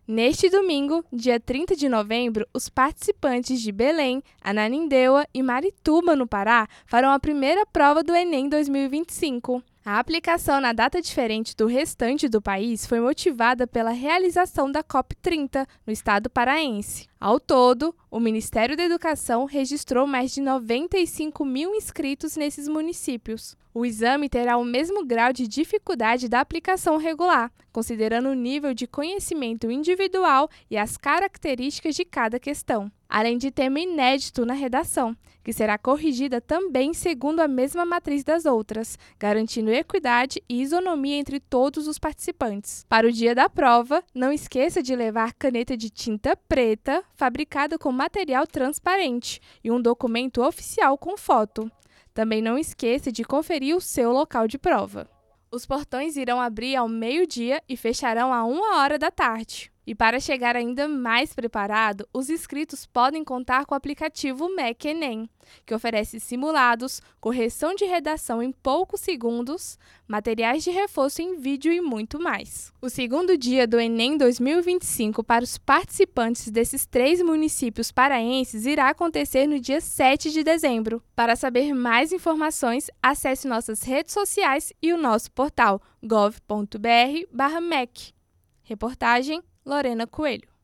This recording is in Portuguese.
Neste domingo, dia 30 de novembro, os participantes de Belém, Ananindeua e Marituba, no Pará, farão a primeira prova do Enem 2025. A aplicação na data diferente do restante do país foi motivada pela realização da COP30 no estado paraense. Ao todo, o Ministério da Educação registrou mais de 95 mil inscritos nesses municípios. O exame terá o mesmo grau de dificuldade da aplicação regular, considerando o nível de conhecimento individual e as características de cada questão, além de tema inédito na redação, que será corrigida também segundo a mesma matriz das outras, garantindo equidade e isonomia entre todos os participantes. Para o dia da prova, não esqueça de levar caneta de tinta preta, fabricada com material transparente, e um documento oficial com foto. Também não esqueça de conferir o seu local de prova. Os portões irão abrir ao meio-dia e fecharão a 1h da tarde. E para chegar ainda mais preparado, os inscritos podem contar com o aplicativo MEC Enem, que oferece simulados, correção de redação em poucos segundos, materiais de reforço em vídeo e muito mais. O segundo dia do Enem 2025 para os participantes desses 3 municípios paraenses irá acontecer no dia 7 de dezembro. Para saber mais informações, acesse nossas redes sociais e o nosso portal gov.br/mec. Reportagem Lorena Coelho.